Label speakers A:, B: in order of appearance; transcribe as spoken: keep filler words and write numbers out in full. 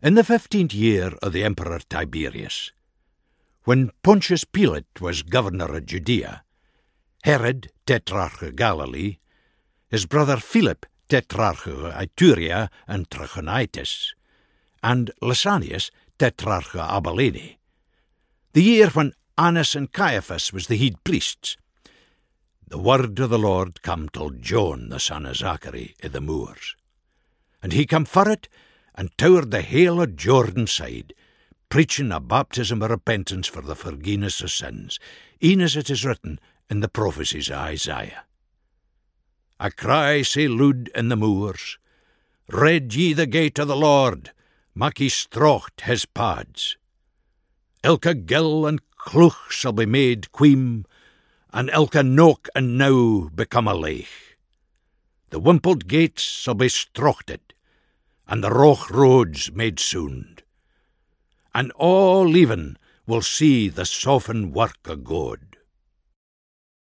A: In the fifteenth year of the Emperor Tiberius, when Pontius Pilate was governor of Judea, Herod, tetrarch of Galilee, his brother Philip, tetrarch of Iturea and Trachonitis, and Lysanias, tetrarch of Abilene, the year when Annas and Caiaphas was the head priests, the word of the Lord come till John, the son of Zachary, i' the moors. And he come for it, and toured the hale of Jordan side, preaching a baptism of repentance for the forgiveness of sins, e'en as it is written in the prophecies of Isaiah. A cry sae loud in the moors, Read ye the gate of the Lord, mak ye strocht his pads. Elke gill and clough shall be made queem, and elke nook and now become a lake. The wimpled gates shall be strochted, and the roch roads made sound. And all even will see the softened work of God.